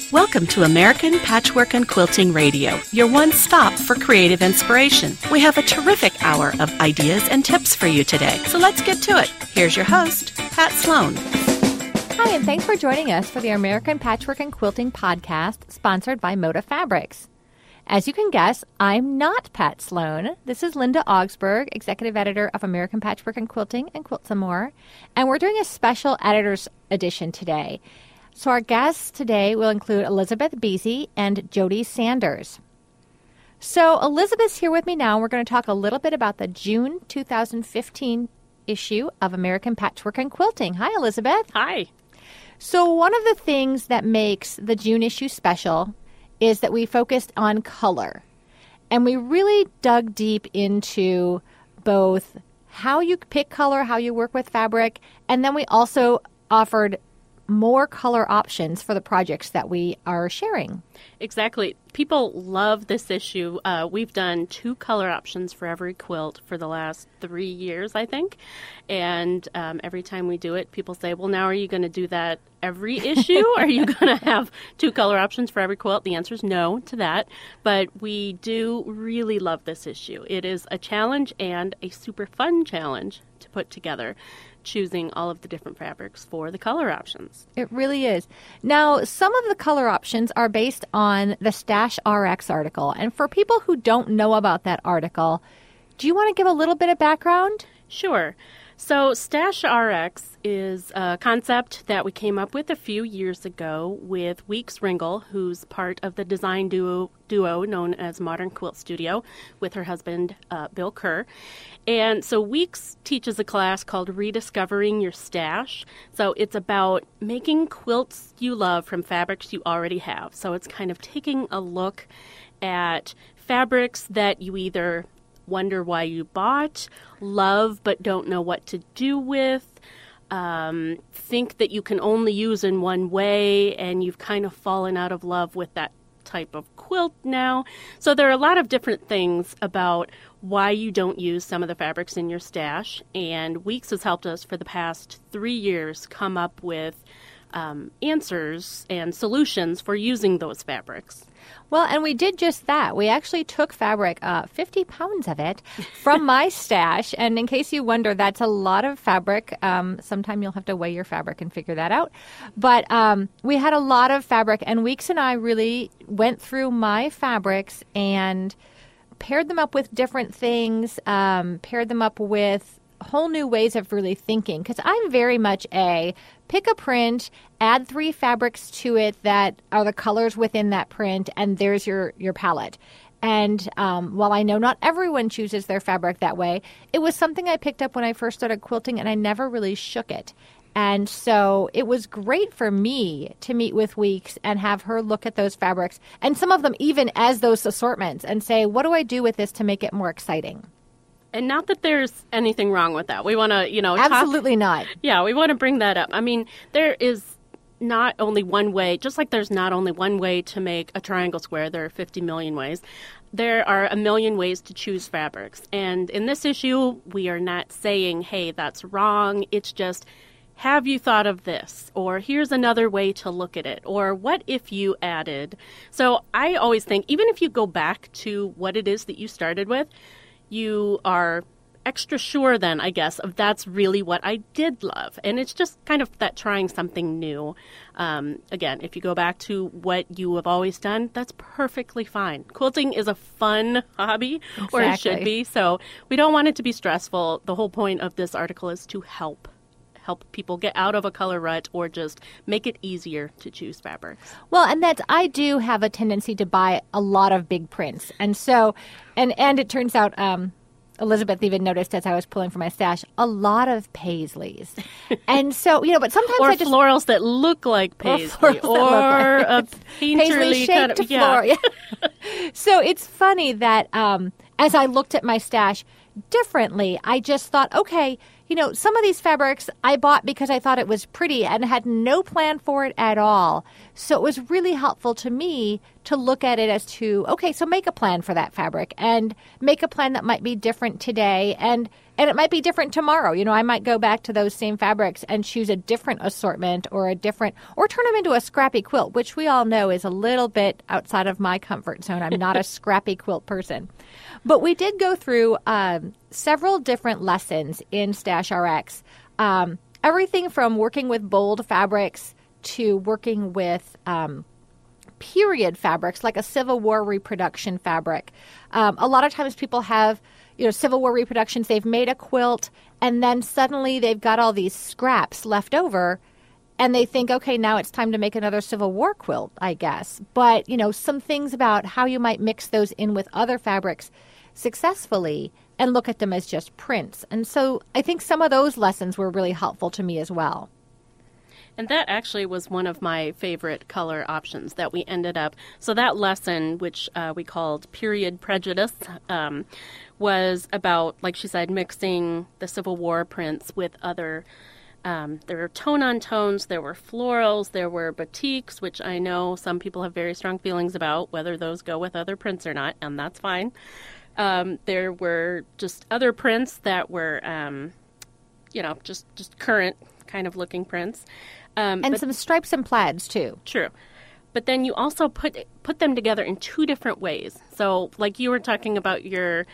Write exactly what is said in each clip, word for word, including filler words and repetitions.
Welcome to American Patchwork and Quilting Radio, your one stop for creative inspiration. We have a terrific hour of ideas and tips for you today, so let's get to it. Here's your host, Pat Sloan. Hi, and thanks for joining us for the American Patchwork and Quilting podcast, sponsored by Moda Fabrics. As you can guess, I'm not Pat Sloan. This is Linda Augsburg, executive editor of American Patchwork and Quilting and Quilt Some More, and we're doing a special editor's edition today. So our guests today will include Elizabeth Beasy and Jody Sanders. So Elizabeth's here with me now. We're going to talk a little bit about the June two thousand fifteen issue of American Patchwork and Quilting. Hi, Elizabeth. Hi. So one of the things that makes the June issue special is that we focused on color. And we really dug deep into both how you pick color, how you work with fabric, and then we also offered more color options for the projects that we are sharing. Exactly. People love this issue. Uh, we've done two color options for every quilt for the last three years, I think. And um, every time we do it, people say, well, now are you going to do that every issue? Are you going to have two color options for every quilt? The answer is no to that. But we do really love this issue. It is a challenge and a super fun challenge to put together, choosing all of the different fabrics for the color options. It really is. Now, some of the color options are based on the Stash R X article. And for people who don't know about that article, do you want to give a little bit of background? Sure. So Stash R X is a concept that we came up with a few years ago with Weeks Ringel, who's part of the design duo, duo known as Modern Quilt Studio, with her husband, uh, Bill Kerr. And so Weeks teaches a class called Rediscovering Your Stash. So it's about making quilts you love from fabrics you already have. So it's kind of taking a look at fabrics that you either wonder why you bought, love but don't know what to do with, um, think that you can only use in one way, and you've kind of fallen out of love with that type of quilt now. So there are a lot of different things about why you don't use some of the fabrics in your stash, and Weeks has helped us for the past three years come up with um, answers and solutions for using those fabrics. Well, and we did just that. We actually took fabric, uh, fifty pounds of it, from my stash. And in case you wonder, that's a lot of fabric. Um, sometime you'll have to weigh your fabric and figure that out. But um, we had a lot of fabric, and Weeks and I really went through my fabrics and paired them up with different things, um, paired them up with whole new ways of really thinking. Because I'm very much a pick a print, add three fabrics to it that are the colors within that print, and there's your, your palette. And um, while I know not everyone chooses their fabric that way, it was something I picked up when I first started quilting, and I never really shook it. And so it was great for me to meet with Weeks and have her look at those fabrics, and some of them even as those assortments, and say, what do I do with this to make it more exciting? And not that there's anything wrong with that. We want to, you know, absolutely talk, not. Yeah, we want to bring that up. I mean, there is not only one way, just like there's not only one way to make a triangle square, there are fifty million ways. There are a million ways to choose fabrics. And in this issue, we are not saying, hey, that's wrong. It's just, have you thought of this? Or here's another way to look at it. Or what if you added? So I always think, even if you go back to what it is that you started with, you are extra sure then, I guess, of that's really what I did love. And it's just kind of that trying something new. Um, again, if you go back to what you have always done, that's perfectly fine. Quilting is a fun hobby, exactly. or it should be. So we don't want it to be stressful. The whole point of this article is to help. help people get out of a color rut or just make it easier to choose fabrics. Well, and that's, I do have a tendency to buy a lot of big prints. And so, and, and it turns out, um, Elizabeth even noticed as I was pulling from my stash, a lot of paisleys. And so, you know, but sometimes or I just... florals that look like paisley. Or, or like, a painterly kind of... Yeah. yeah. So it's funny that um, as I looked at my stash differently, I just thought, okay, you know, some of these fabrics I bought because I thought it was pretty and had no plan for it at all. So it was really helpful to me to look at it as to, okay, so make a plan for that fabric and make a plan that might be different today and and it might be different tomorrow. You know, I might go back to those same fabrics and choose a different assortment or a different, or turn them into a scrappy quilt, which we all know is a little bit outside of my comfort zone. I'm not a scrappy quilt person. But we did go through um, several different lessons in Stash R X. Um, everything from working with bold fabrics to working with um, period fabrics, like a Civil War reproduction fabric. Um, a lot of times people have, you know, Civil War reproductions, they've made a quilt, and then suddenly they've got all these scraps left over, and they think, okay, now it's time to make another Civil War quilt, I guess. But, you know, some things about how you might mix those in with other fabrics successfully and look at them as just prints. And so I think some of those lessons were really helpful to me as well. And that actually was one of my favorite color options that we ended up. So that lesson, which uh, we called Period Prejudice, um, was about, like she said, mixing the Civil War prints with other. Um, there were tone-on-tones, there were florals, there were batiks, which I know some people have very strong feelings about, whether those go with other prints or not, and that's fine. Um, there were just other prints that were, um, you know, just, just current kind of looking prints. Um, and but, some stripes and plaids, too. True. But then you also put put them together in two different ways. So, like you were talking about your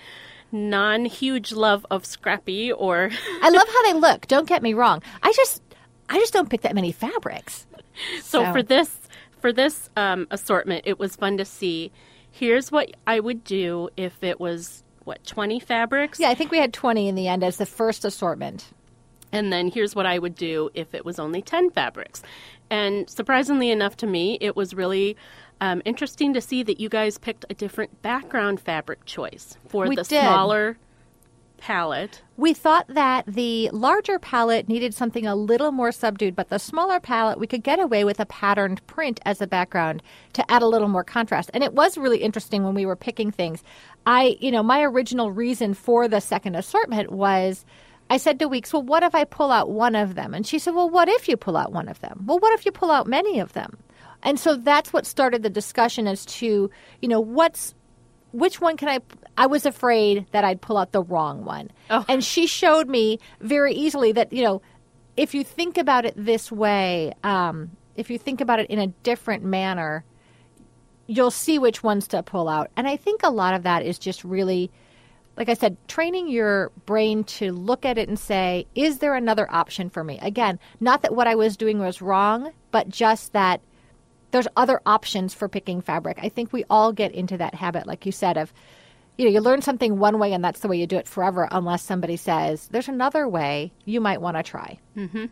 non-huge love of scrappy, or... I love how they look. Don't get me wrong. I just I just don't pick that many fabrics. So, so. for this, for this um, assortment, it was fun to see. Here's what I would do if it was, what, twenty fabrics? Yeah, I think we had twenty in the end as the first assortment. And then here's what I would do if it was only ten fabrics. And surprisingly enough to me, it was really um, interesting to see that you guys picked a different background fabric choice for we the did. smaller palette. We thought that the larger palette needed something a little more subdued, but the smaller palette, we could get away with a patterned print as a background to add a little more contrast. And it was really interesting when we were picking things. I, you know, my original reason for the second assortment was... I said to Weeks, well, what if I pull out one of them? And she said, well, what if you pull out one of them? Well, what if you pull out many of them? And so that's what started the discussion as to, you know, what's, which one can I, I was afraid that I'd pull out the wrong one. Oh. And she showed me very easily that, you know, if you think about it this way, um, if you think about it in a different manner, you'll see which ones to pull out. And I think a lot of that is just really, like I said, training your brain to look at it and say, is there another option for me? Again, not that what I was doing was wrong, but just that there's other options for picking fabric. I think we all get into that habit, like you said, of, you know, you learn something one way and that's the way you do it forever unless somebody says, there's another way you might want to try. Mm-hmm.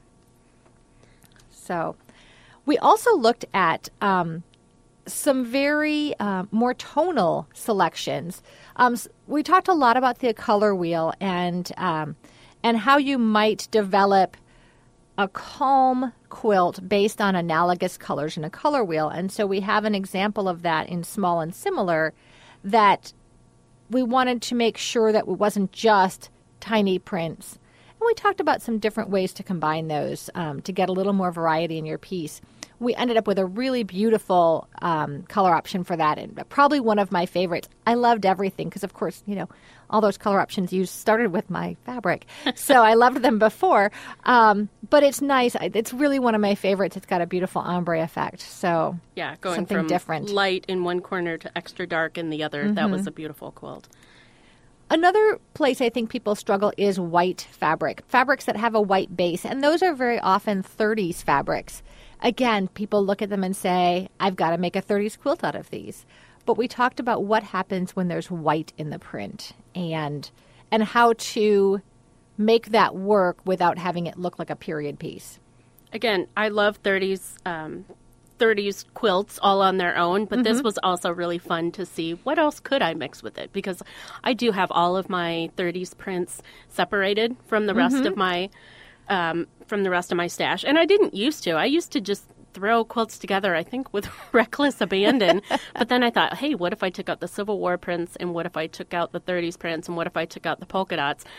So we also looked at um, some very uh, more tonal selections. Um, we talked a lot about the color wheel and um, and how you might develop a calm quilt based on analogous colors in a color wheel. And so we have an example of that in Small and Similar, that we wanted to make sure that it wasn't just tiny prints. And we talked about some different ways to combine those um, to get a little more variety in your piece. We ended up with a really beautiful um, color option for that, and probably one of my favorites. I loved everything because, of course, you know, all those color options you started with my fabric, so I loved them before. Um, but it's nice. It's really one of my favorites. It's got a beautiful ombre effect. So yeah, going something from different. Light in one corner to extra dark in the other. Mm-hmm. That was a beautiful quilt. Another place I think people struggle is white fabric, fabrics that have a white base, and those are very often thirties fabrics. Again, people look at them and say, I've got to make a thirties quilt out of these. But we talked about what happens when there's white in the print and and how to make that work without having it look like a period piece. Again, I love thirties um, thirties quilts all on their own, but mm-hmm. this was also really fun to see what else could I mix with it, because I do have all of my thirties prints separated from the rest mm-hmm. of my Um, from the rest of my stash. And I didn't used to. I used to just throw quilts together, I think, with reckless abandon. But then I thought, hey, what if I took out the Civil War prints, and what if I took out the thirties prints, and what if I took out the polka dots?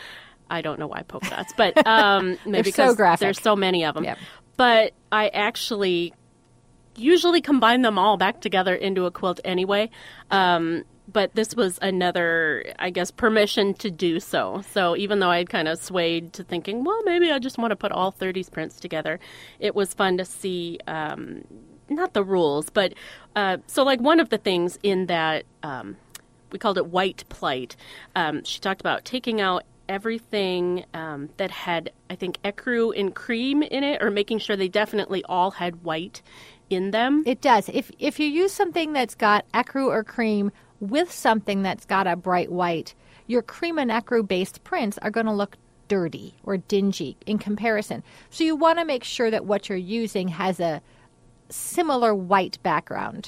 I don't know why polka dots, but um, maybe so because graphic. there's so many of them. Yep. But I actually usually combine them all back together into a quilt anyway. Um, but this was another, I guess, permission to do so. So even though I'd kind of swayed to thinking, well, maybe I just want to put all thirty prints together, it was fun to see, um, not the rules, but uh, so like one of the things in that, um, we called it white plight. Um, she talked about taking out everything um, that had, I think, ecru and cream in it, or making sure they definitely all had white in them. It does. If if you use something that's got ecru or cream with something that's got a bright white, your cream and ecru based prints are going to look dirty or dingy in comparison. So you want to make sure that what you're using has a similar white background.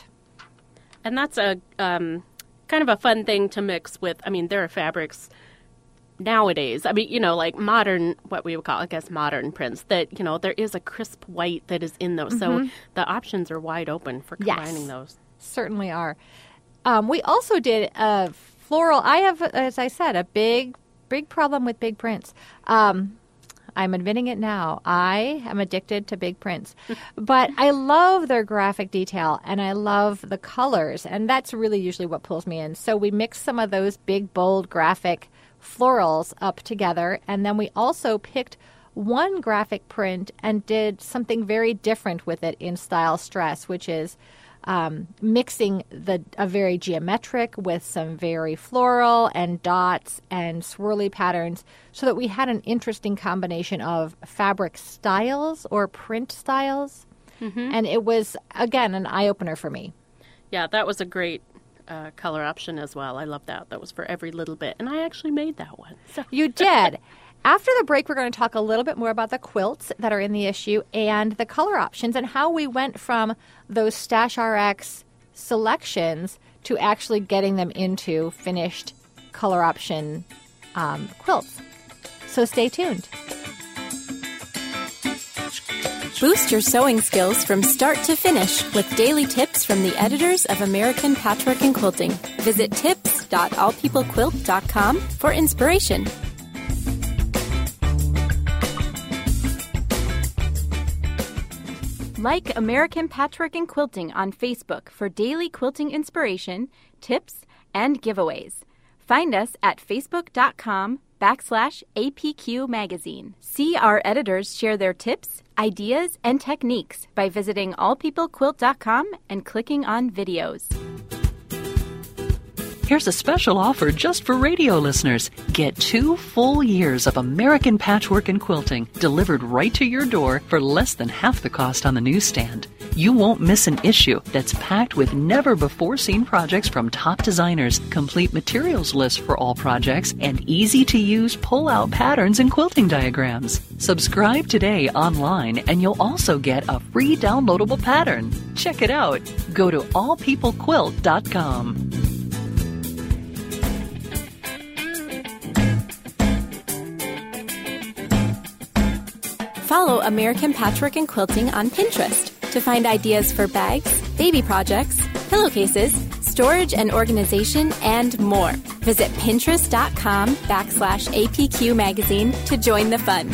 And that's a um, kind of a fun thing to mix with. I mean, there are fabrics nowadays, I mean, you know, like modern, what we would call, I guess, modern prints, that, you know, there is a crisp white that is in those. Mm-hmm. So the options are wide open for combining yes, those. Certainly are. Um, we also did a floral. I have, as I said, a big, big problem with big prints. Um, I'm admitting it now. I am addicted to big prints. But I love their graphic detail, and I love the colors, and that's really usually what pulls me in. So we mixed some of those big, bold graphic florals up together, and then we also picked one graphic print and did something very different with it in Style Stress, which is um, mixing the a very geometric with some very floral and dots and swirly patterns, so that we had an interesting combination of fabric styles or print styles. Mm-hmm. And it was, again, an eye-opener for me. Yeah, that was a great Uh, color option as well. I love that. That was for every little bit. And I actually made that one. So. You did. After the break, we're going to talk a little bit more about the quilts that are in the issue and the color options and how we went from those Stash R X selections to actually getting them into finished color option um, quilts. So stay tuned. Boost your sewing skills from start to finish with daily tips from the editors of American Patchwork and Quilting. Visit tips dot all people quilt dot com for inspiration. Like American Patchwork and Quilting on Facebook for daily quilting inspiration, tips, and giveaways. Find us at facebook.com backslash APQ magazine. See our editors share their tips, ideas, and techniques by visiting all people quilt dot com and clicking on videos. Here's a special offer just for radio listeners. Get two full years of American Patchwork and Quilting delivered right to your door for less than half the cost on the newsstand. You won't miss an issue that's packed with never-before-seen projects from top designers, complete materials lists for all projects, and easy-to-use pull-out patterns and quilting diagrams. Subscribe today online, and you'll also get a free downloadable pattern. Check it out. Go to all people quilt dot com. Follow American Patchwork and Quilting on Pinterest to find ideas for bags, baby projects, pillowcases, storage and organization, and more. Visit pinterest.com backslash APQ magazine to join the fun.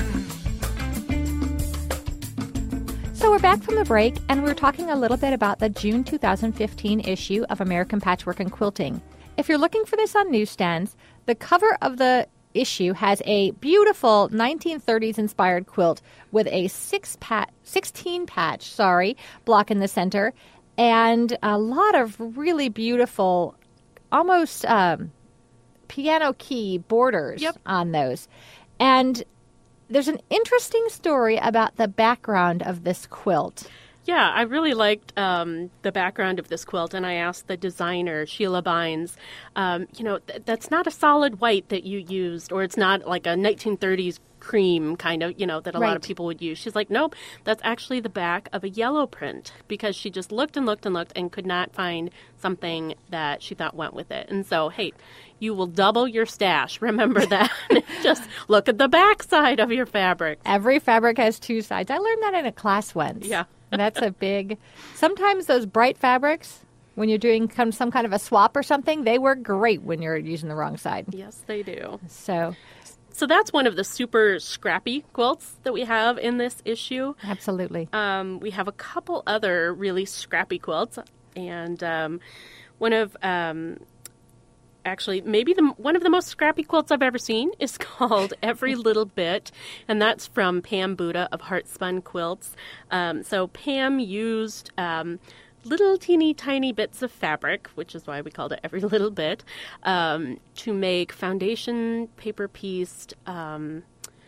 So we're back from the break, and we're talking a little bit about the June two thousand fifteen issue of American Patchwork and Quilting. If you're looking for this on newsstands, the cover of the issue has a beautiful nineteen thirties inspired quilt with a six pat, sixteen patch, sorry, block in the center, and a lot of really beautiful, almost um, piano key borders yep. on those. And there's an interesting story about the background of this quilt. Yeah, I really liked um, the background of this quilt, and I asked the designer, Sheila Bynes, um, you know, th- that's not a solid white that you used, or it's not like a nineteen thirties cream kind of, you know, that a right. lot of people would use. She's like, nope, that's actually the back of a yellow print, because she just looked and looked and looked and could not find something that she thought went with it. And so, hey, you will double your stash. Remember that. Just look at the back side of your fabric. Every fabric has two sides. I learned that in a class once. Yeah. That's a big... Sometimes those bright fabrics, when you're doing some kind of a swap or something, they work great when you're using the wrong side. Yes, they do. So so that's one of the super scrappy quilts that we have in this issue. Absolutely. Um, we have a couple other really scrappy quilts, and um, one of um, actually maybe the one of the most scrappy quilts I've ever seen is called Every Little Bit, and that's from Pam Buda of Heartspun Quilts. Um, so Pam used um, little teeny tiny bits of fabric, which is why we called it Every Little Bit, um, to make foundation paper pieced um,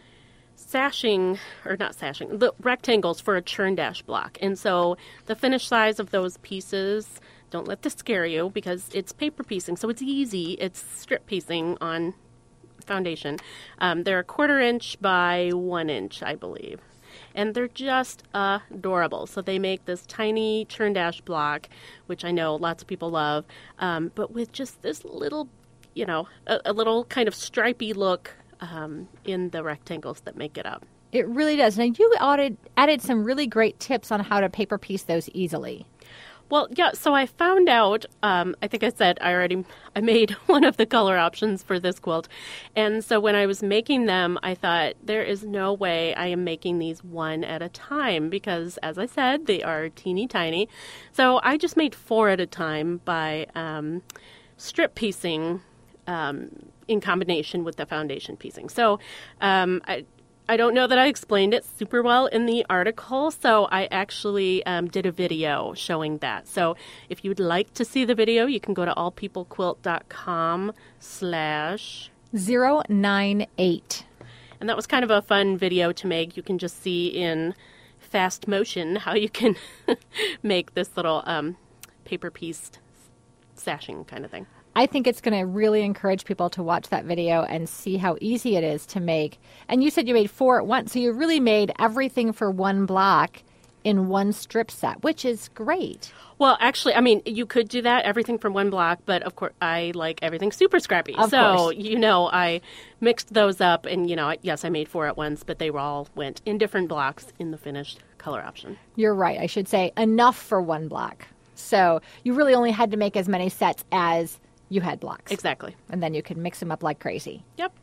sashing, or not sashing, the rectangles for a churn dash block. And so the finished size of those pieces, don't let this scare you because it's paper piecing, so it's easy. It's strip piecing on foundation. Um, they're a quarter inch by one inch, I believe. And they're just adorable. So they make this tiny churn dash block, which I know lots of people love, um, but with just this little, you know, a, a little kind of stripy look um, in the rectangles that make it up. It really does. Now, you added, added some really great tips on how to paper piece those easily. Well, yeah, so I found out, um, I think I said I already I made one of the color options for this quilt. And so when I was making them, I thought, there is no way I am making these one at a time because, as I said, they are teeny tiny. So I just made four at a time by um, strip piecing um, in combination with the foundation piecing. So um, I... I don't know that I explained it super well in the article, so I actually um, did a video showing that. So if you'd like to see the video, you can go to allpeoplequilt.com slash... zero nine eight. And that was kind of a fun video to make. You can just see in fast motion how you can make this little um, paper-pieced sashing kind of thing. I think it's going to really encourage people to watch that video and see how easy it is to make. And you said you made four at once, so you really made everything for one block in one strip set, which is great. Well, actually, I mean, you could do that, everything from one block, but of course, I like everything super scrappy. Of so, course. you know, I mixed those up, and, you know, yes, I made four at once, but they all went in different blocks in the finished color option. You're right. I should say enough for one block. So you really only had to make as many sets as you had blocks. Exactly. And then you could mix them up like crazy. Yep.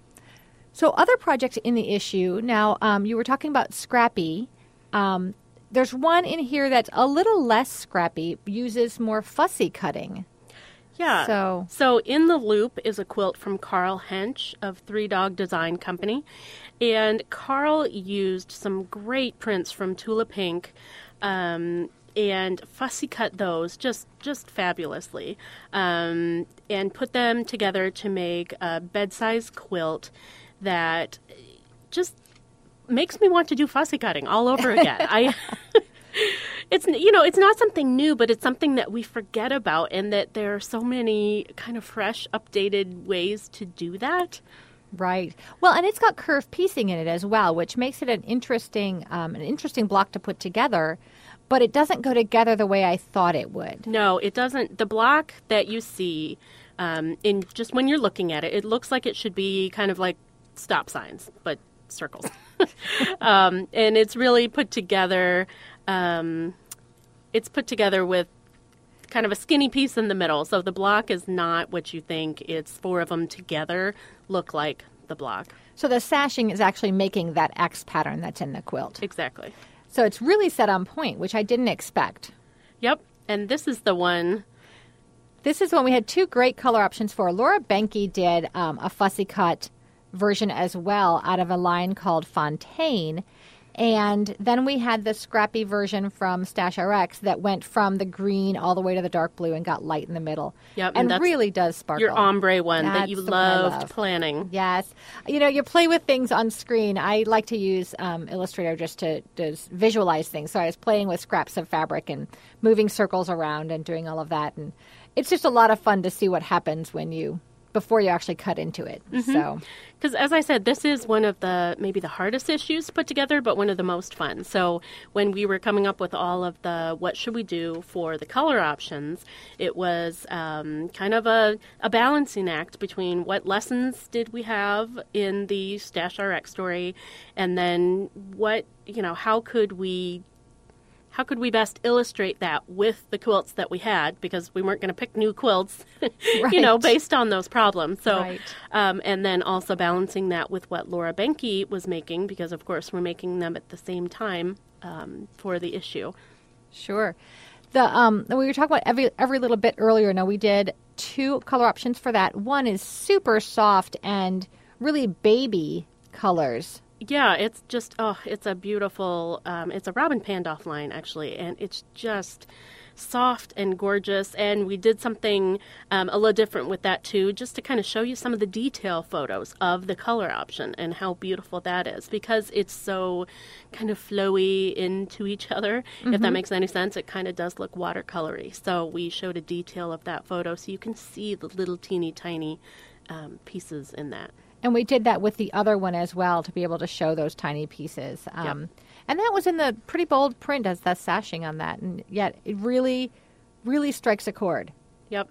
So other projects in the issue, now um, you were talking about scrappy. Um, there's one in here that's a little less scrappy, uses more fussy cutting. Yeah. So, so In the Loop is a quilt from Carl Hench of Three Dog Design Company. And Carl used some great prints from Tula Pink um, and fussy cut those just, just fabulously um, and put them together to make a bed-size quilt that just makes me want to do fussy cutting all over again. I, it's, you know, it's not something new, but it's something that we forget about, and that there are so many kind of fresh, updated ways to do that. right. Well, and it's got curved piecing in it as well, which makes it an interesting, um, an interesting block to put together. But it doesn't go together the way I thought it would. No, it doesn't. The block that you see, um, in just when you're looking at it, it looks like it should be kind of like stop signs, but circles. um, and it's really put together. Um, it's put together with kind of a skinny piece in the middle. So the block is not what you think. It's four of them together look like the block. So the sashing is actually making that X pattern that's in the quilt. Exactly. So it's really set on point, which I didn't expect. Yep. And this is the one. This is one we had two great color options for. Laura Benke did um, a fussy cut version as well out of a line called Fontaine. And then we had the scrappy version from Stash R X that went from the green all the way to the dark blue and got light in the middle. Yep, and and that's really does sparkle. Your ombre one That's that you the one I loved love. planning. Yes. You know, you play with things on screen. I like to use um, Illustrator just to, to visualize things. So I was playing with scraps of fabric and moving circles around and doing all of that. And it's just a lot of fun to see what happens when you, before you actually cut into it. Mm-hmm. So, because as I said, this is one of the maybe the hardest issues to put together, but one of the most fun. So when we were coming up with all of the what should we do for the color options, it was um, kind of a, a balancing act between what lessons did we have in the Stash R X story, and then what, you know, how could we how could we best illustrate that with the quilts that we had, because we weren't going to pick new quilts, Right. you know, based on those problems. So, Right. um, and then also balancing that with what Laura Benke was making, because of course we're making them at the same time um, for the issue. Sure. The um, we were talking about every every little bit earlier. Now we did two color options for that. One is super soft and really baby colors. Yeah, it's just, oh, it's a beautiful, um, it's a Robin Pandolf line, actually, and it's just soft and gorgeous, and we did something um, a little different with that, too, just to kind of show you some of the detail photos of the color option and how beautiful that is, because it's so kind of flowy into each other, mm-hmm. if that makes any sense. It kind of does look watercolory, so we showed a detail of that photo so you can see the little teeny tiny um, pieces in that. And we did that with the other one as well to be able to show those tiny pieces. Um, yep. And that was in the pretty bold print as the sashing on that. And yet it really, really strikes a chord. Yep.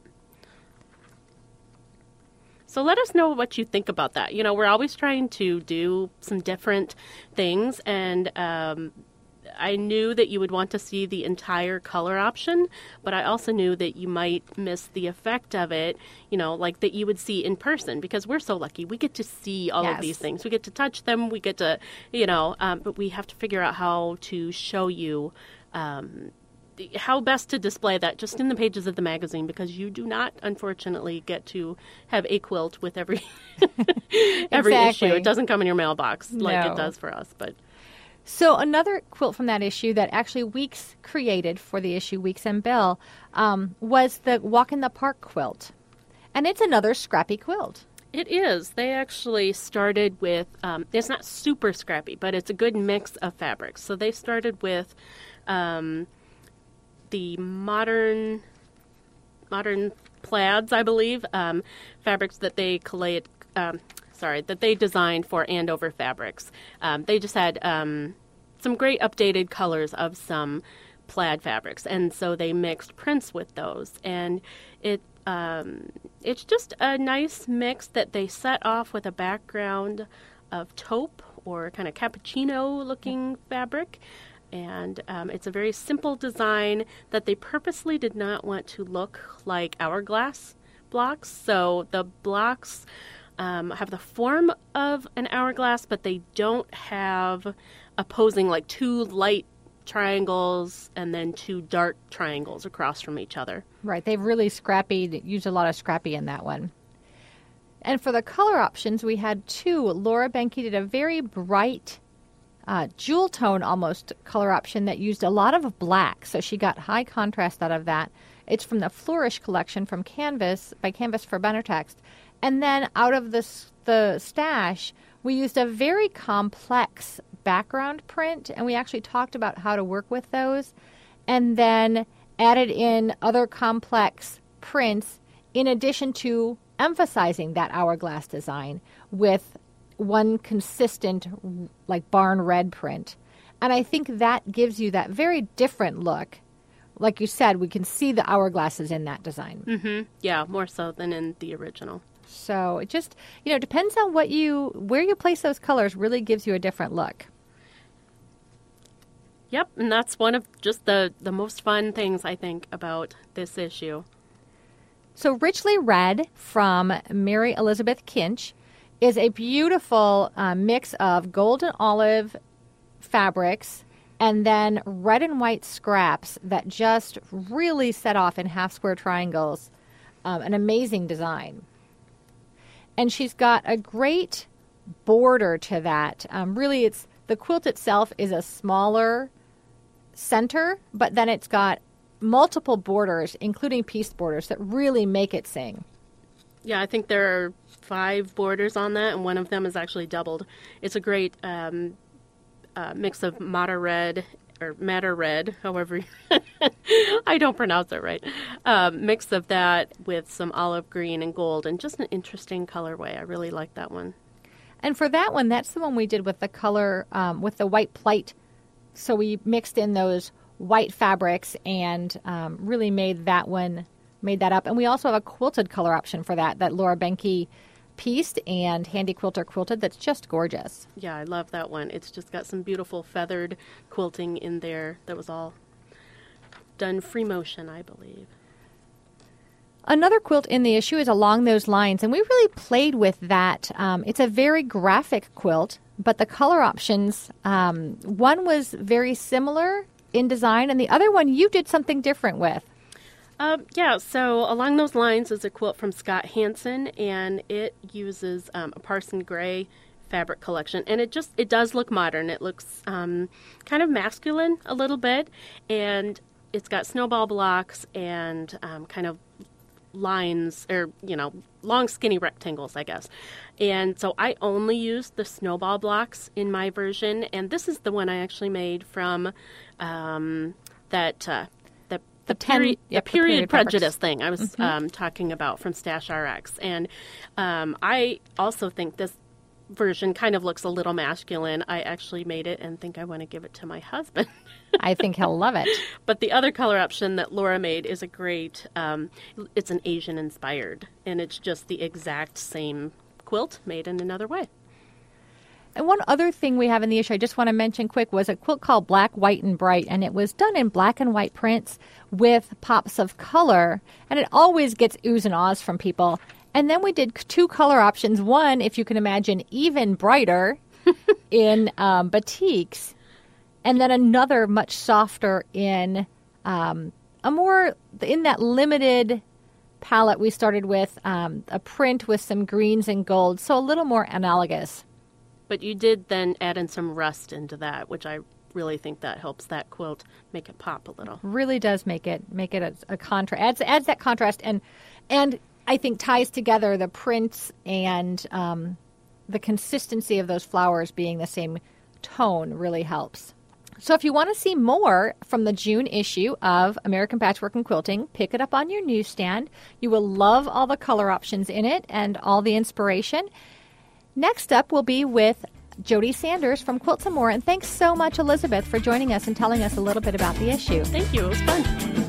So let us know what you think about that. You know, we're always trying to do some different things. And um, I knew that you would want to see the entire color option, but I also knew that you might miss the effect of it, you know, like that you would see in person, because we're so lucky. We get to see all yes. of these things. We get to touch them. We get to, you know, um, but we have to figure out how to show you um, how best to display that just in the pages of the magazine, because you do not, unfortunately, get to have a quilt with every every exactly. issue. It doesn't come in your mailbox like no. it does for us, but... So another quilt from that issue that actually Weeks created for the issue, Weeks and Bill, um, was the Walk in the Park quilt. And it's another scrappy quilt. It is. They actually started with, um, it's not super scrappy, but it's a good mix of fabrics. So they started with um, the modern modern plaids, I believe, um, fabrics that they collate, um, sorry, that they designed for Andover Fabrics. Um, they just had um, some great updated colors of some plaid fabrics, and so they mixed prints with those. And it um, it's just a nice mix that they set off with a background of taupe or kind of cappuccino-looking fabric. And um, it's a very simple design that they purposely did not want to look like hourglass blocks. So the blocks um, have the form of an hourglass, but they don't have opposing, like two light triangles and then two dark triangles across from each other. Right. They've really scrappy, used a lot of scrappy in that one. And for the color options, we had two. Laura Benke did a very bright uh, jewel tone almost color option that used a lot of black. So she got high contrast out of that. It's from the Flourish collection from Canvas, by Canvas for Benetext. And then out of the, the stash, we used a very complex background print, and we actually talked about how to work with those, and then added in other complex prints in addition to emphasizing that hourglass design with one consistent, like, barn red print. And I think that gives you that very different look. Like you said, we can see the hourglasses in that design. Mm-hmm. Yeah, more so than in the original. So it just, you know, depends on what you, where you place those colors really gives you a different look. Yep, and that's one of just the, the most fun things, I think, about this issue. So Richly Red from Mary Elizabeth Kinch is a beautiful uh, mix of gold and olive fabrics and then red and white scraps that just really set off in half square triangles. Um, an amazing design. And she's got a great border to that. Um, really, it's the quilt itself is a smaller center, but then it's got multiple borders, including piece borders, that really make it sing. Yeah, I think there are five borders on that, and one of them is actually doubled. It's a great um, uh, mix of Matter Red, or Matter Red, however, I don't pronounce it right, um, mix of that with some olive green and gold, and just an interesting colorway. I really like that one. And for that one, that's the one we did with the color, um, with the white plight. So we mixed in those white fabrics and um, really made that one, made that up. And we also have a quilted color option for that, that Laura Benke pieced and Handy Quilter quilted that's just gorgeous. Yeah, I love that one. It's just got some beautiful feathered quilting in there that was all done free motion, I believe. Another quilt in the issue is along those lines, and we really played with that. Um, it's a very graphic quilt, but the color options, um, one was very similar in design, and the other one you did something different with. Um, yeah, so along those lines is a quilt from Scott Hansen, and it uses um, a Parson Gray fabric collection, and it just, it does look modern. It looks um, kind of masculine a little bit, and it's got snowball blocks and um, kind of lines, or, you know, long skinny rectangles, I guess. And so I only used the snowball blocks in my version, and this is the one I actually made from um, that uh, the the, ten, peri- yep, the period, period prejudice thing I was Mm-hmm. um, talking about from Stash R X. And um, I also think this version kind of looks a little masculine. I actually made it and think I want to give it to my husband. I think he'll love it. But the other color option that Laura made is a great, um, it's an Asian inspired, and it's just the exact same quilt made in another way. And one other thing we have in the issue I just want to mention quick was a quilt called Black, White, and Bright, and it was done in black and white prints with pops of color, and it always gets oohs and ahs from people. And then we did two color options. One, if you can imagine, even brighter in um, batiks, and then another much softer in um, a more, in that limited palette we started with, um, a print with some greens and golds, so a little more analogous. But you did then add in some rust into that, which I really think that helps that quilt make it pop a little. Really does make it make it a, a contrast, adds adds that contrast, and and I think ties together the prints and um, the consistency of those flowers being the same tone really helps. So if you want to see more from the June issue of American Patchwork and Quilting, pick it up on your newsstand. You will love all the color options in it and all the inspiration. Next up will be with Jody Sanders from Quilts and More. And thanks so much, Elizabeth, for joining us and telling us a little bit about the issue. Thank you. It was fun.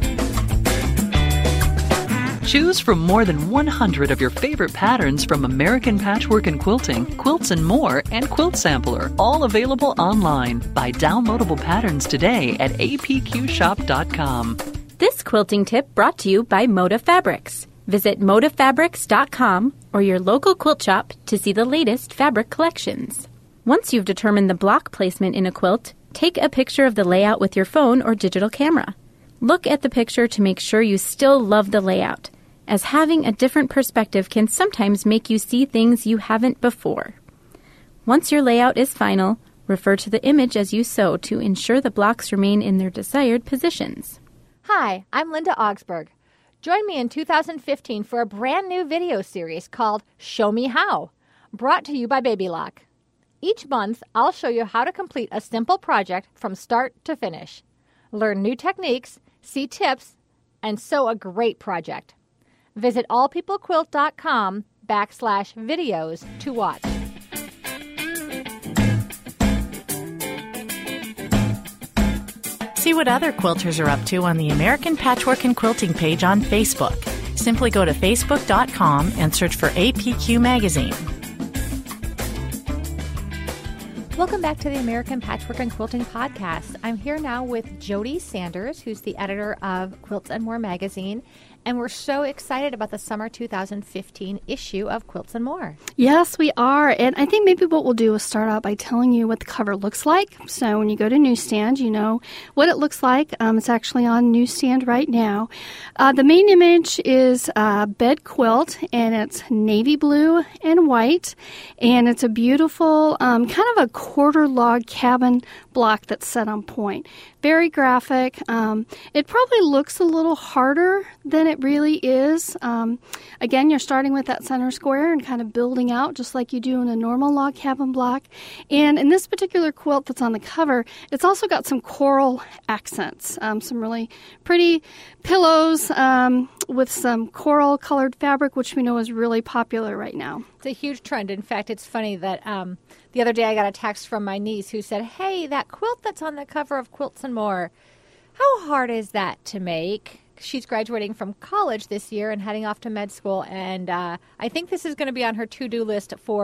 Choose from more than one hundred of your favorite patterns from American Patchwork and Quilting, Quilts and More, and Quilt Sampler, all available online. Buy downloadable patterns today at a p q shop dot com. This quilting tip brought to you by Moda Fabrics. Visit moda fabrics dot com or your local quilt shop to see the latest fabric collections. Once you've determined the block placement in a quilt, take a picture of the layout with your phone or digital camera. Look at the picture to make sure you still love the layout, as having a different perspective can sometimes make you see things you haven't before. Once your layout is final, refer to the image as you sew to ensure the blocks remain in their desired positions. Hi, I'm Linda Augsburg. Join me in two thousand fifteen for a brand new video series called Show Me How, brought to you by Baby Lock. Each month, I'll show you how to complete a simple project from start to finish. Learn new techniques, see tips, and sew a great project. Visit allpeoplequilt.com backslash videos to watch. See what other quilters are up to on the American Patchwork and Quilting page on Facebook. Simply go to facebook dot com and search for A P Q Magazine. Welcome back to the American Patchwork and Quilting podcast. I'm here now with Jody Sanders, who's the editor of Quilts and More magazine, and we're so excited about the summer two thousand fifteen issue of Quilts and More. Yes, we are, and I think maybe what we'll do is start out by telling you what the cover looks like. So when you go to Newsstand, you know what it looks like. Um, it's actually on Newsstand right now. Uh, the main image is a bed quilt, and it's navy blue and white, and it's a beautiful um, kind of a quarter log cabin block that's set on point. Very graphic. Um, it probably looks a little harder than it really is. Um, again, you're starting with that center square and kind of building out just like you do in a normal log cabin block. And in this particular quilt that's on the cover, it's also got some coral accents, um, some really pretty pillows um, with some coral colored fabric, which we know is really popular right now. It's a huge trend. In fact, it's funny that um, the other day I got a text from my niece who said, hey, that quilt that's on the cover of Quilts and More, how hard is that to make? She's graduating from college this year and heading off to med school, and uh, I think this is going to be on her to-do list for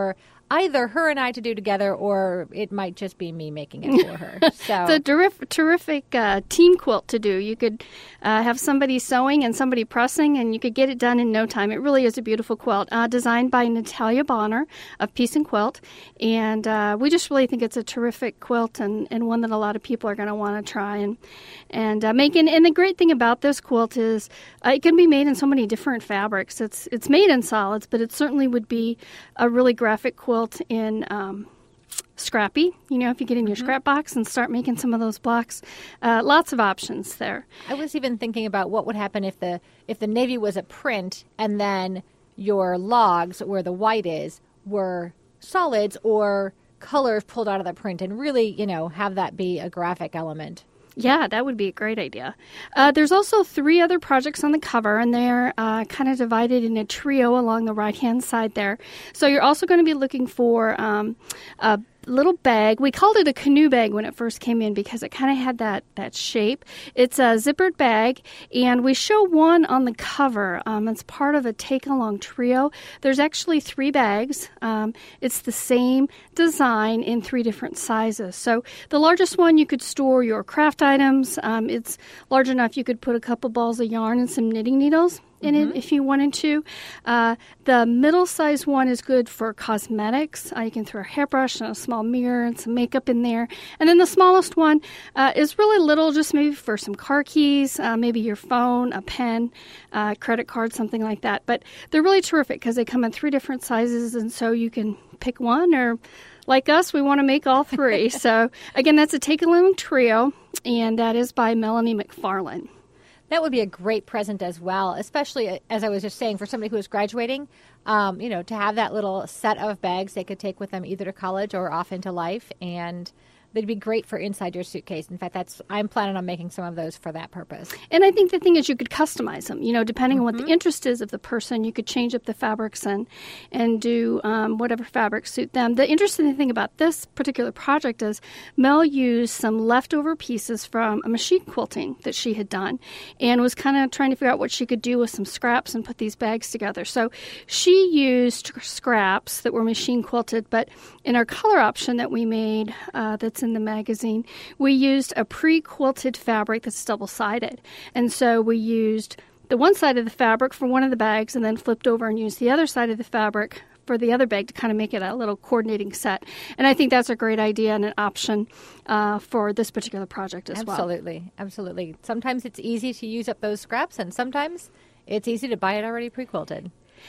either her and I to do together, or it might just be me making it for her. So it's a terrific, terrific uh, team quilt to do. You could uh, have somebody sewing and somebody pressing, and you could get it done in no time. It really is a beautiful quilt, uh, designed by Natalia Bonner of Peace and Quilt, and uh, we just really think it's a terrific quilt and, and one that a lot of people are going to want to try and and uh, make. And, and the great thing about this quilt is uh, it can be made in so many different fabrics. It's it's made in solids, but it certainly would be a really graphic quilt in um, scrappy. You know, if you get in your mm-hmm. scrap box and start making some of those blocks, uh, lots of options there. I was even thinking about what would happen if the if the navy was a print and then your logs, where the white is, were solids or colors pulled out of the print, and really, you know, have that be a graphic element. Yeah, that would be a great idea. Uh, there's also three other projects on the cover, and they're uh, kind of divided in a trio along the right-hand side there. So you're also going to be looking for um, a little bag. We called it a canoe bag when it first came in because it kind of had that, that shape. It's a zippered bag, and we show one on the cover. Um, it's part of a take-along trio. There's actually three bags. Um, it's the same design in three different sizes. So the largest one, you could store your craft items. Um, it's large enough you could put a couple balls of yarn and some knitting needles in mm-hmm. it if you wanted to. Uh, the middle-sized one is good for cosmetics. Uh, you can throw a hairbrush and a small mirror and some makeup in there. And then the smallest one uh, is really little, just maybe for some car keys, uh, maybe your phone, a pen, uh, credit card, something like that. But they're really terrific because they come in three different sizes, and so you can pick one, or like us, we want to make all three. So again, that's a Take-Along Trio, and that is by Melanie McFarland. That would be a great present as well, especially, as I was just saying, for somebody who is graduating, um, you know, to have that little set of bags they could take with them either to college or off into life, and they'd be great for inside your suitcase. In fact, that's I'm planning on making some of those for that purpose. And I think the thing is you could customize them. You know, depending mm-hmm. on what the interest is of the person, you could change up the fabrics and and do um, whatever fabrics suit them. The interesting thing about this particular project is Mel used some leftover pieces from a machine quilting that she had done and was kind of trying to figure out what she could do with some scraps and put these bags together. So she used scraps that were machine quilted, but in our color option that we made uh, that's in the magazine, we used a pre-quilted fabric that's double-sided. And so we used the one side of the fabric for one of the bags and then flipped over and used the other side of the fabric for the other bag to kind of make it a little coordinating set. And I think that's a great idea and an option uh, for this particular project as absolutely, well. Absolutely. Absolutely. Sometimes it's easy to use up those scraps, and sometimes it's easy to buy it already pre-quilted.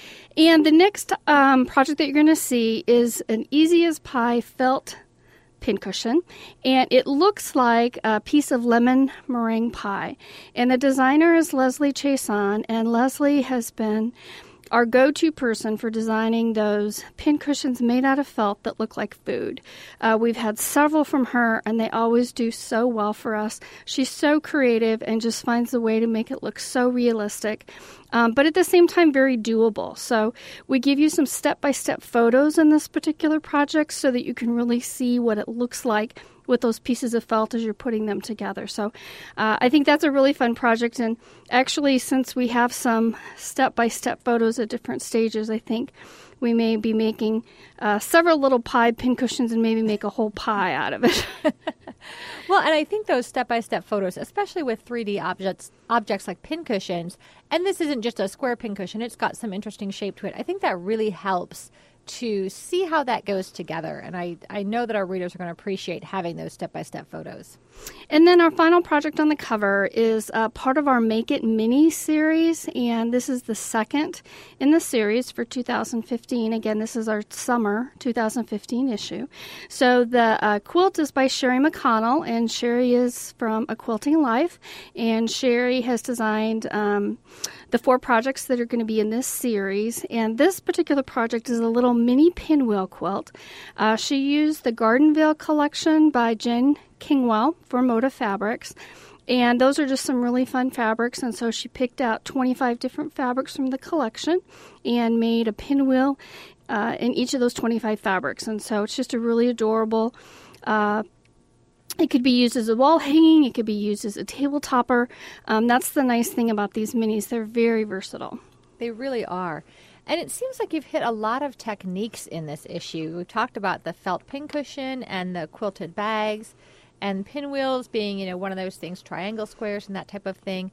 And the next um, project that you're going to see is an Easy as Pie felt pincushion, and it looks like a piece of lemon meringue pie. And the designer is Leslie Chason, and Leslie has been our go-to person for designing those pincushions made out of felt that look like food. Uh, we've had several from her, and they always do so well for us. She's so creative and just finds a way to make it look so realistic, um, but at the same time very doable. So we give you some step-by-step photos in this particular project so that you can really see what it looks like with those pieces of felt as you're putting them together. So uh, I think that's a really fun project. And actually, since we have some step-by-step photos at different stages, I think we may be making uh, several little pie pincushions and maybe make a whole pie out of it. Well, and I think those step-by-step photos, especially with three D objects objects like pincushions, and this isn't just a square pincushion, it's got some interesting shape to it. I think that really helps to see how that goes together. And I, I know that our readers are going to appreciate having those step-by-step photos. And then our final project on the cover is uh, part of our Make It Mini series, and this is the second in the series for two thousand fifteen. Again, this is our summer two thousand fifteen issue. So the uh, quilt is by Sherry McConnell, and Sherry is from A Quilting Life, and Sherry has designed um, the four projects that are going to be in this series, and this particular project is a little mini pinwheel quilt. Uh, she used the Gardenville collection by Jen Kingwell for Moda Fabrics, and those are just some really fun fabrics, and so she picked out twenty-five different fabrics from the collection and made a pinwheel uh, in each of those twenty-five fabrics, and so it's just a really adorable uh It could be used as a wall hanging. It could be used as a table topper. Um, that's the nice thing about these minis. They're very versatile. They really are. And it seems like you've hit a lot of techniques in this issue. We've talked about the felt pincushion and the quilted bags and pinwheels being, you know, one of those things, triangle squares and that type of thing.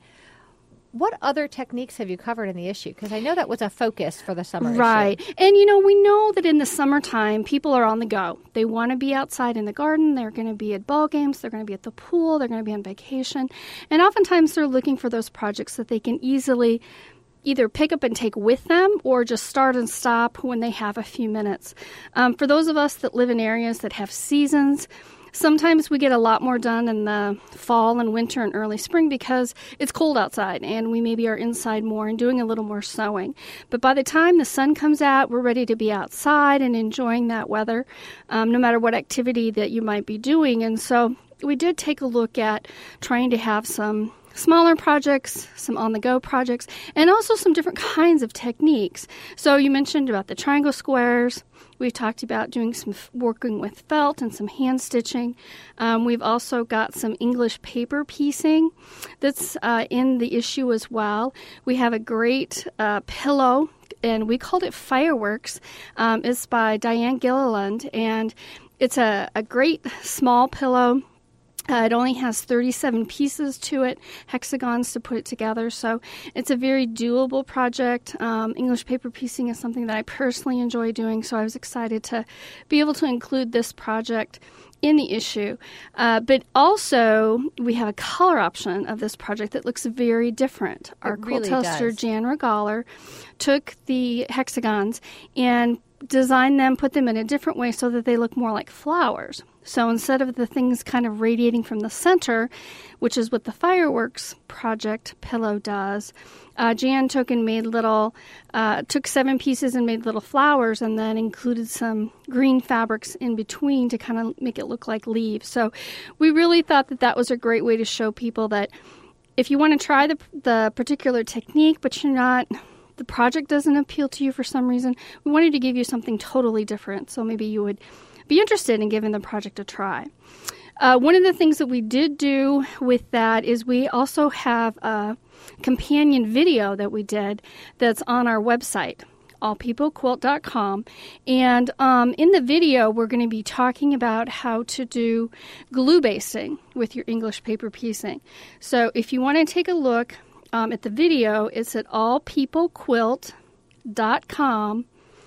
What other techniques have you covered in the issue? Because I know that was a focus for the summer right. issue. And, you know, we know that in the summertime, people are on the go. They want to be outside in the garden. They're going to be at ball games. They're going to be at the pool. They're going to be on vacation. And oftentimes they're looking for those projects that they can easily either pick up and take with them or just start and stop when they have a few minutes. Um, for those of us that live in areas that have seasons, sometimes we get a lot more done in the fall and winter and early spring because it's cold outside and we maybe are inside more and doing a little more sewing. But by the time the sun comes out, we're ready to be outside and enjoying that weather, um, no matter what activity that you might be doing. And so we did take a look at trying to have some smaller projects, some on-the-go projects, and also some different kinds of techniques. So you mentioned about the triangle squares. We've talked about doing some f- working with felt and some hand stitching. Um, we've also got some English paper piecing that's uh, in the issue as well. We have a great uh, pillow, and we called it Fireworks. Um, it's by Diane Gilliland, and it's a, a great small pillow. Uh, it only has thirty-seven pieces to it, hexagons to put it together, so it's a very doable project. Um, English paper piecing is something that I personally enjoy doing, so I was excited to be able to include this project in the issue. Uh, but also, we have a color option of this project that looks very different. Our quilt really tester, does. Jan Regaler, took the hexagons and designed them, put them in a different way so that they look more like flowers. So instead of the things kind of radiating from the center, which is what the Fireworks project pillow does, uh, Jan took and made little, uh, took seven pieces and made little flowers and then included some green fabrics in between to kind of make it look like leaves. So we really thought that that was a great way to show people that if you want to try the, the particular technique, but you're not, the project doesn't appeal to you for some reason, we wanted to give you something totally different. So maybe you would be interested in giving the project a try. Uh, one of the things that we did do with that is we also have a companion video that we did that's on our website, all people quilt dot com. And um, in the video, we're going to be talking about how to do glue basting with your English paper piecing. So if you want to take a look um, at the video, it's at all people quilt dot com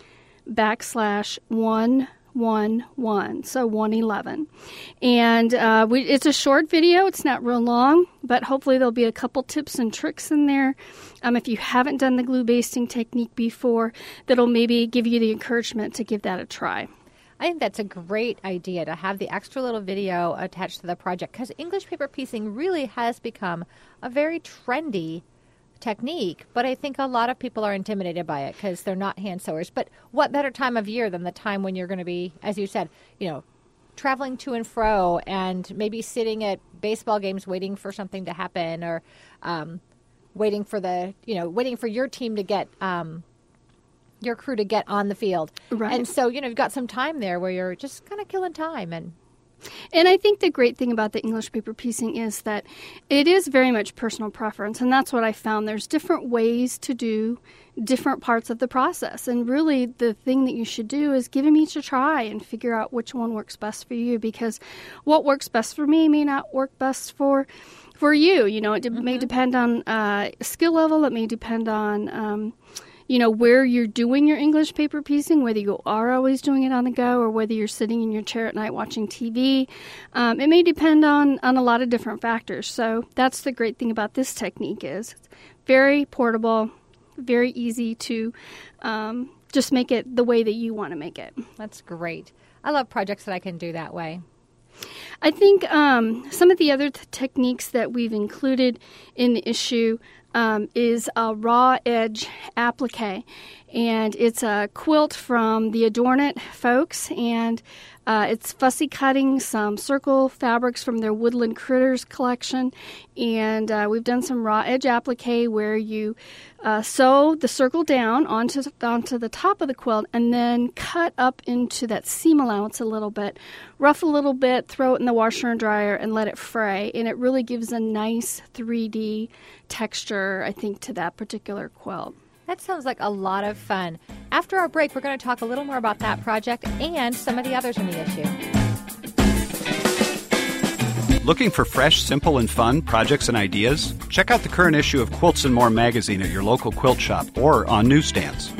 backslash one one one, so one eleven. And uh, we, it's a short video. It's not real long, but hopefully there'll be a couple tips and tricks in there. Um, if you haven't done the glue basting technique before, that'll maybe give you the encouragement to give that a try. I think that's a great idea to have the extra little video attached to the project because English paper piecing really has become a very trendy technique, but I think a lot of people are intimidated by it because they're not hand sewers. But what better time of year than the time when you're going to be, as you said, you know, traveling to and fro and maybe sitting at baseball games waiting for something to happen or um, waiting for the, you know, waiting for your team to get, um, your crew to get on the field. Right. And so, you know, you've got some time there where you're just kind of killing time and And I think the great thing about the English paper piecing is that it is very much personal preference, and that's what I found. There's different ways to do different parts of the process, and really the thing that you should do is give them each a try and figure out which one works best for you, because what works best for me may not work best for for you. You know, it mm-hmm. may depend on uh, skill level. It may depend on um, you know, where you're doing your English paper piecing, whether you are always doing it on the go or whether you're sitting in your chair at night watching T V. Um, it may depend on, on a lot of different factors. So that's the great thing about this technique is it's very portable, very easy to um, just make it the way that you want to make it. That's great. I love projects that I can do that way. I think um, some of the other t- techniques that we've included in the issue um, is a raw edge applique, and it's a quilt from the Adorn It folks, and uh, it's fussy cutting some circle fabrics from their Woodland Critters collection, and uh, we've done some raw edge applique where you uh, sew the circle down onto onto the top of the quilt and then cut up into that seam allowance a little bit, rough a little bit, throw it in the washer and dryer, and let it fray, and it really gives a nice three D texture, I think, to that particular quilt. That sounds like a lot of fun. After our break, we're going to talk a little more about that project and some of the others in the issue. Looking for fresh, simple, and fun projects and ideas? Check out the current issue of Quilts and More magazine at your local quilt shop or on newsstands.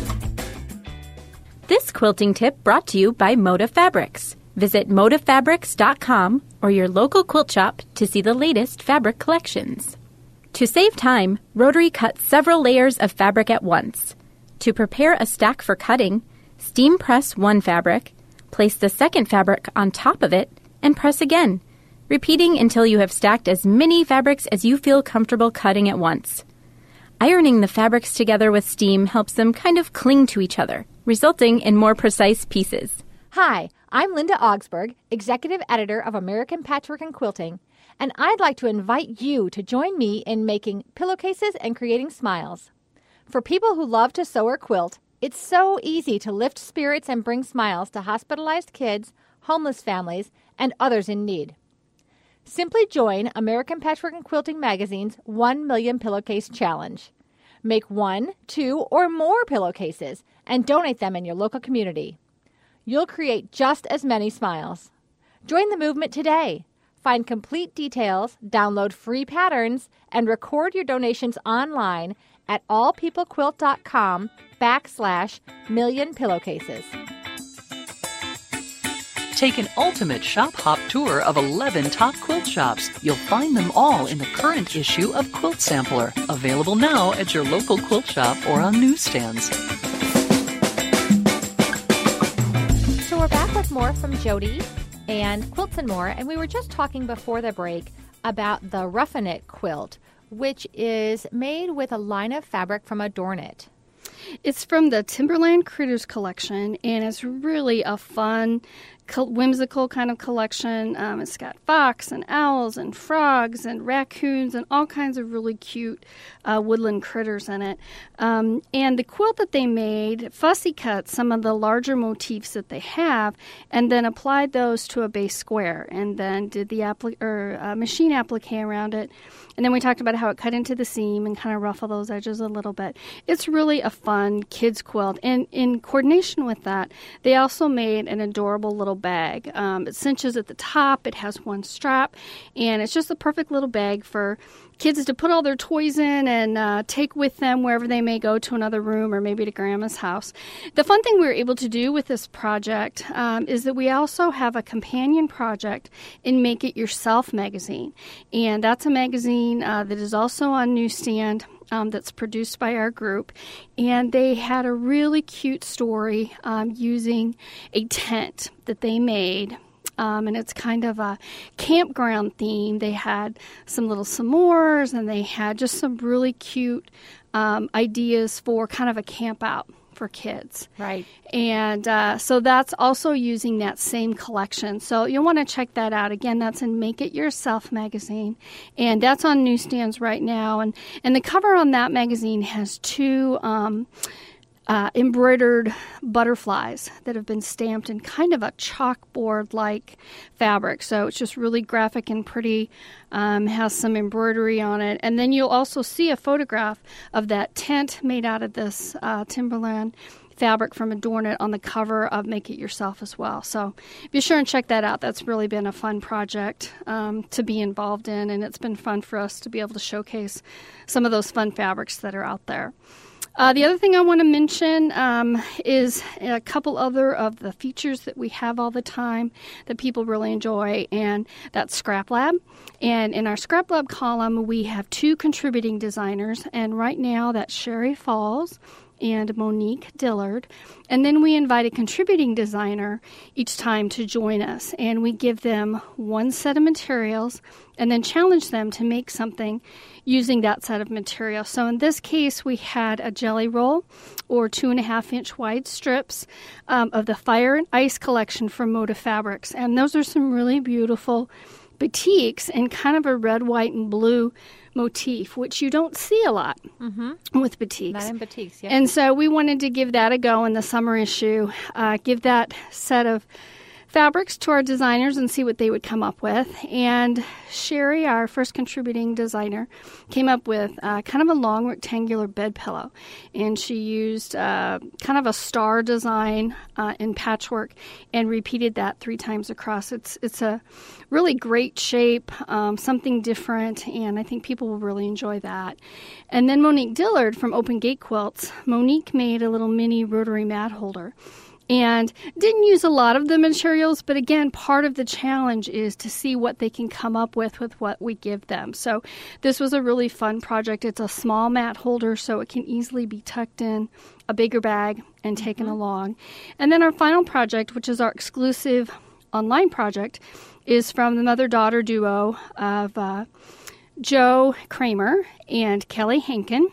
This quilting tip brought to you by Moda Fabrics. Visit moda fabrics dot com or your local quilt shop to see the latest fabric collections. To save time, Rotary cuts several layers of fabric at once. To prepare a stack for cutting, steam press one fabric, place the second fabric on top of it, and press again, repeating until you have stacked as many fabrics as you feel comfortable cutting at once. Ironing the fabrics together with steam helps them kind of cling to each other, resulting in more precise pieces. Hi, I'm Linda Augsburg, Executive Editor of American Patchwork and Quilting, and I'd like to invite you to join me in making pillowcases and creating smiles. For people who love to sew or quilt, it's so easy to lift spirits and bring smiles to hospitalized kids, homeless families, and others in need. Simply join American Patchwork and Quilting Magazine's one million Pillowcase Challenge. Make one, two, or more pillowcases and donate them in your local community. You'll create just as many smiles. Join the movement today. Find complete details, download free patterns, and record your donations online at allpeoplequilt.com backslash million pillowcases. Take an ultimate shop hop tour of eleven top quilt shops. You'll find them all in the current issue of Quilt Sampler, available now at your local quilt shop or on newsstands. So we're back with more from Jody and Quilts and More, and we were just talking before the break about the Rough-N It quilt, which is made with a line of fabric from Adorn It. It's from the Timberland Critters collection, and it's really a fun, whimsical kind of collection. Um, it's got fox and owls and frogs and raccoons and all kinds of really cute uh, woodland critters in it. Um, and the quilt that they made fussy cut some of the larger motifs that they have and then applied those to a base square and then did the appli- or, uh, machine applique around it. And then we talked about how it cut into the seam and kind of ruffle those edges a little bit. It's really a fun kids quilt. And in coordination with that, they also made an adorable little bag. Um, it cinches at the top. It has one strap. And it's just a perfect little bag for kids to put all their toys in and uh, take with them wherever they may go to another room or maybe to grandma's house. The fun thing we were able to do with this project um, is that we also have a companion project in Make It Yourself magazine. And that's a magazine uh, that is also on newsstand. Um, that's produced by our group, and they had a really cute story um, using a tent that they made. Um, and it's kind of a campground theme. They had some little s'mores, and they had just some really cute um, ideas for kind of a camp out for kids. Right. And uh, so that's also using that same collection. So you'll want to check that out. Again, that's in Make It Yourself magazine, and that's on newsstands right now. And, and the cover on that magazine has two Um, Uh, embroidered butterflies that have been stamped in kind of a chalkboard-like fabric. So it's just really graphic and pretty, um, has some embroidery on it. And then you'll also see a photograph of that tent made out of this uh, Timberland fabric from Adorn It on the cover of Make It Yourself as well. So be sure and check that out. That's really been a fun project um, to be involved in, and it's been fun for us to be able to showcase some of those fun fabrics that are out there. Uh, the other thing I want to mention um, is a couple other of the features that we have all the time that people really enjoy, and that's Scrap Lab. And in our Scrap Lab column, we have two contributing designers, and right now that's Sherry Falls and Monique Dillard. And then we invite a contributing designer each time to join us, and we give them one set of materials and then challenge them to make something using that set of materials. So in this case, we had a jelly roll or two and a half inch wide strips um, of the Fire and Ice collection from Moda Fabrics. And those are some really beautiful batiks in kind of a red, white, and blue motif, which you don't see a lot mm-hmm. with batiks. Not in batiks, yeah. And so we wanted to give that a go in the summer issue, uh, give that set of fabrics to our designers and see what they would come up with. And Sherry, our first contributing designer, came up with uh, kind of a long rectangular bed pillow. And she used uh, kind of a star design uh, in patchwork and repeated that three times across. It's, it's a really great shape, um, something different, and I think people will really enjoy that. And then Monique Dillard from Open Gate Quilts, Monique made a little mini rotary mat holder. And didn't use a lot of the materials, but again, part of the challenge is to see what they can come up with with what we give them. So this was a really fun project. It's a small mat holder, so it can easily be tucked in a bigger bag and taken mm-hmm. along. And then our final project, which is our exclusive online project, is from the mother-daughter duo of uh, Joe Kramer and Kelly Henkin.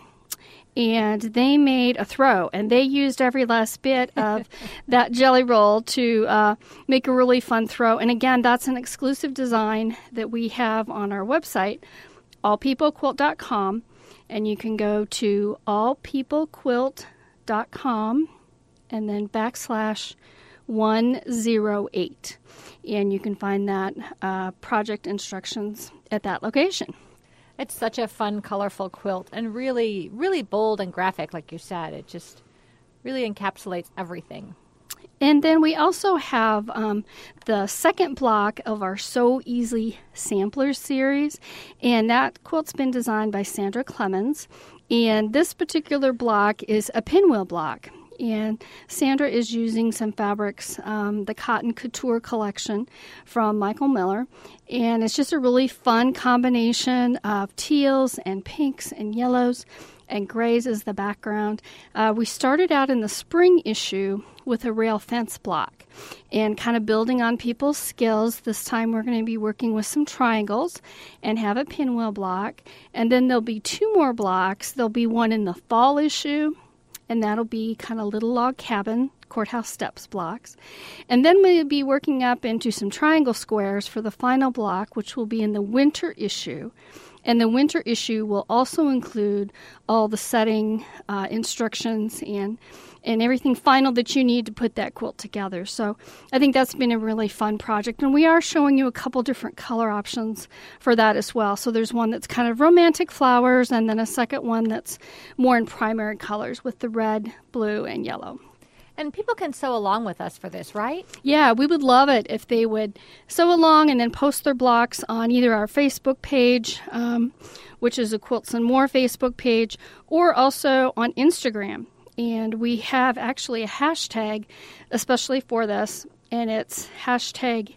And they made a throw, and they used every last bit of that jelly roll to uh, make a really fun throw. And again, that's an exclusive design that we have on our website, all people quilt dot com. And you can go to all people quilt dot com and then backslash one oh eight. And you can find that uh, project instructions at that location. It's such a fun, colorful quilt and really, really bold and graphic, like you said. It just really encapsulates everything. And then we also have um, the second block of our Sew Easy Samplers series, and that quilt's been designed by Sandra Clemens. And this particular block is a pinwheel block. And Sandra is using some fabrics, um, the Cotton Couture collection from Michael Miller. And it's just a really fun combination of teals and pinks and yellows and grays as the background. Uh, we started out in the spring issue with a rail fence block and kind of building on people's skills. This time we're going to be working with some triangles and have a pinwheel block. And then there'll be two more blocks. There'll be one in the fall issue, and that'll be kind of little log cabin, courthouse steps blocks. And then we'll be working up into some triangle squares for the final block, which will be in the winter issue. And the winter issue will also include all the setting uh, instructions and and everything final that you need to put that quilt together. So I think that's been a really fun project. And we are showing you a couple different color options for that as well. So there's one that's kind of romantic flowers, and then a second one that's more in primary colors with the red, blue, and yellow. And people can sew along with us for this, right? Yeah, we would love it if they would sew along and then post their blocks on either our Facebook page, um, which is a Quilts and More Facebook page, or also on Instagram. And we have actually a hashtag especially for this, and it's hashtag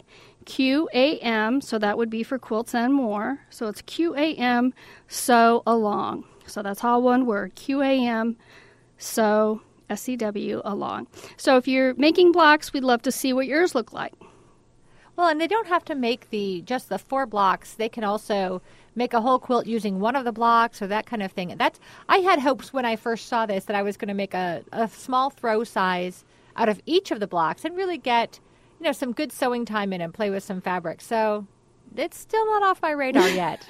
Q A M, so that would be for Quilts and More. So it's Q A M sew along. So that's all one word, Q A M sew S E W along. So if you're making blocks, we'd love to see what yours look like. Well, and they don't have to make the just the four blocks. They can also make a whole quilt using one of the blocks or that kind of thing. That's I had hopes when I first saw this that I was going to make a, a small throw size out of each of the blocks and really get, you know, some good sewing time in and play with some fabric. So it's still not off my radar yet.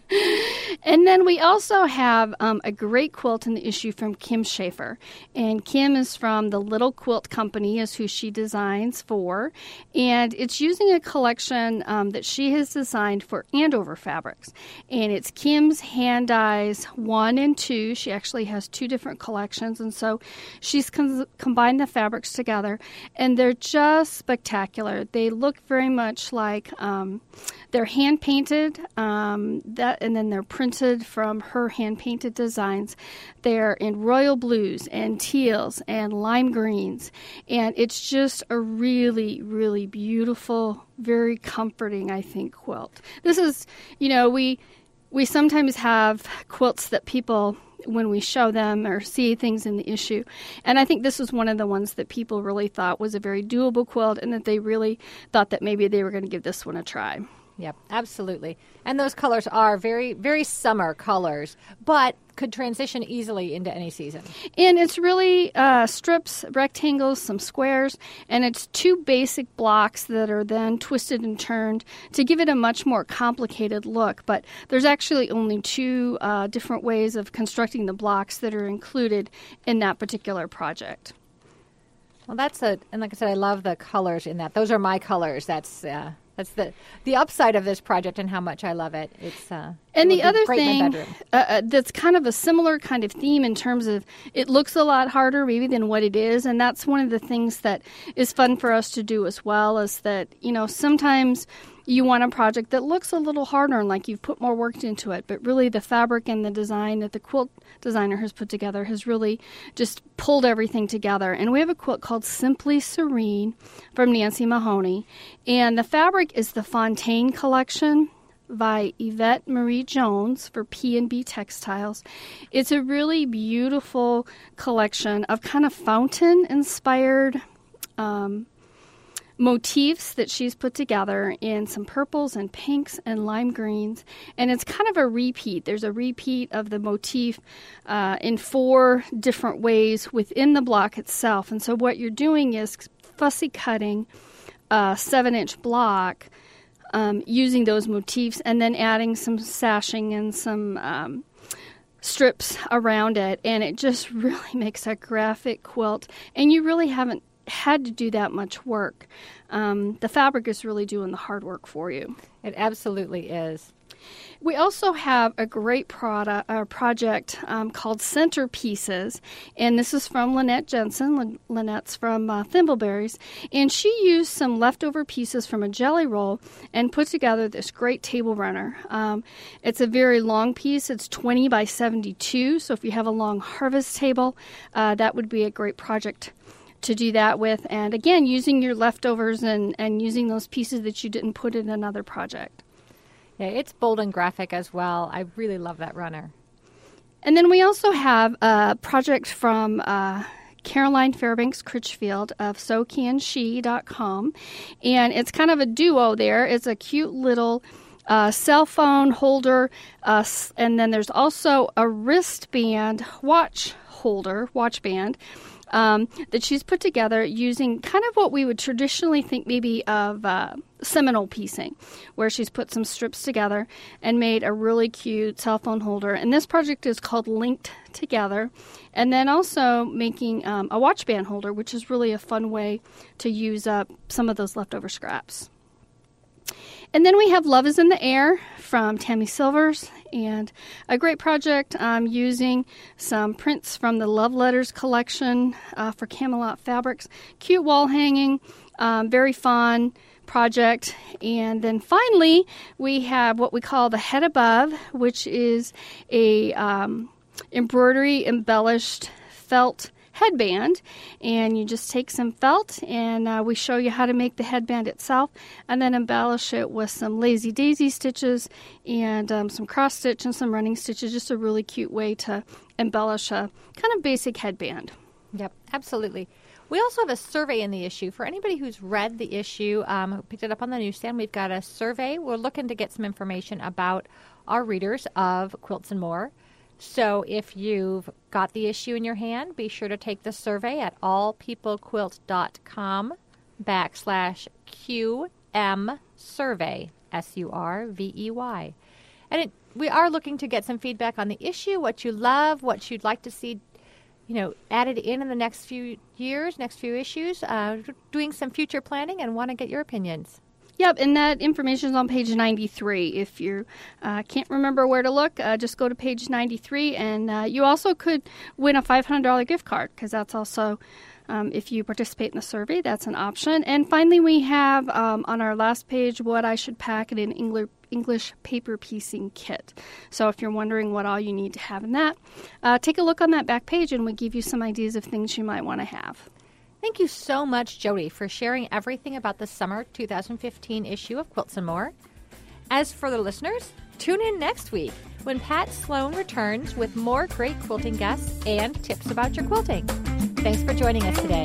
And then we also have um, a great quilt in the issue from Kim Schaefer. And Kim is from the Little Quilt Company, is who she designs for. And it's using a collection um, that she has designed for Andover fabrics. And it's Kim's Hand Dyes one and two. She actually has two different collections. And so she's com- combined the fabrics together. And they're just spectacular. They look very much like... Um, They're hand-painted, um, that, and then they're printed from her hand-painted designs. They're in royal blues and teals and lime greens, and it's just a really, really beautiful, very comforting, I think, quilt. This is, you know, we we sometimes have quilts that people, when we show them or see things in the issue, and I think this was one of the ones that people really thought was a very doable quilt, and that they really thought that maybe they were going to give this one a try. Yep, absolutely. And those colors are very, very summer colors, but could transition easily into any season. And it's really uh, strips, rectangles, some squares, and it's two basic blocks that are then twisted and turned to give it a much more complicated look. But there's actually only two uh, different ways of constructing the blocks that are included in that particular project. Well, that's a, and like I said, I love the colors in that. Those are my colors. That's uh, that's the the upside of this project and how much I love it. It's uh, and it the other thing uh, uh, that's kind of a similar kind of theme in terms of it looks a lot harder maybe than what it is, and that's one of the things that is fun for us to do as well. Is that you know sometimes you want a project that looks a little harder and like you've put more work into it, but really the fabric and the design that the quilt designer has put together has really just pulled everything together. And we have a quilt called Simply Serene from Nancy Mahoney, and the fabric is the Fontaine collection by Yvette Marie Jones for P and B Textiles. It's a really beautiful collection of kind of fountain-inspired um, motifs that she's put together in some purples and pinks and lime greens, and it's kind of a repeat. There's a repeat of the motif uh, in four different ways within the block itself, and so what you're doing is fussy cutting a seven-inch block um, using those motifs and then adding some sashing and some um, strips around it, and it just really makes a graphic quilt, and you really haven't had to do that much work. Um, the fabric is really doing the hard work for you. It absolutely is. We also have a great product, uh, project um, called Centerpieces, and this is from Lynette Jensen. Lyn- Lynette's from uh, Thimbleberries, and she used some leftover pieces from a jelly roll and put together this great table runner. Um, it's a very long piece. It's twenty by seventy-two, so if you have a long harvest table, uh, that would be a great project to do that with. And again, using your leftovers and, and using those pieces that you didn't put in another project. Yeah, it's bold and graphic as well. I really love that runner. And then we also have a project from uh, Caroline Fairbanks Critchfield of sew can she dot com. And it's kind of a duo there. It's a cute little uh, cell phone holder. Uh, and then there's also a wristband watch holder, watch band. Um, that she's put together using kind of what we would traditionally think maybe of uh, Seminole piecing, where she's put some strips together and made a really cute cell phone holder. And this project is called Linked Together. And then also making um, a watch band holder, which is really a fun way to use up some of those leftover scraps. And then we have Love is in the Air from Tammy Silvers, and a great project um, using some prints from the Love Letters collection uh, for Camelot Fabrics. Cute wall hanging, um, very fun project. And then finally, we have what we call the Head Above, which is a um, embroidery embellished felt headband, and you just take some felt and uh, we show you how to make the headband itself and then embellish it with some lazy daisy stitches and um, some cross stitch and some running stitches. Just a really cute way to embellish a kind of basic headband. Yep, absolutely. We also have a survey in the issue. For anybody who's read the issue, um, who picked it up on the newsstand, we've got a survey. We're looking to get some information about our readers of Quilts and More. So if you've got the issue in your hand, be sure to take the survey at allpeoplequilt.com backslash QM survey, S U R V E Y. And it, we are looking to get some feedback on the issue, what you love, what you'd like to see, you know, added in in the next few years, next few issues, uh, doing some future planning, and want to get your opinions. Yep, and that information is on page ninety-three. If you uh, can't remember where to look, uh, just go to page ninety-three, and uh, you also could win a five hundred dollars gift card, because that's also, um, if you participate in the survey, that's an option. And finally, we have um, on our last page what I should pack in an English English paper piecing kit. So if you're wondering what all you need to have in that, uh, take a look on that back page, and we give you some ideas of things you might want to have. Thank you so much, Jody, for sharing everything about the summer two thousand fifteen issue of Quilts and More. As for the listeners, tune in next week when Pat Sloan returns with more great quilting guests and tips about your quilting. Thanks for joining us today.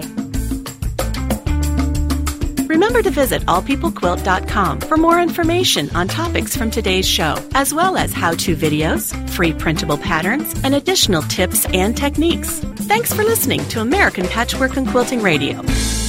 Remember to visit all people quilt dot com for more information on topics from today's show, as well as how-to videos, free printable patterns, and additional tips and techniques. Thanks for listening to American Patchwork and Quilting Radio.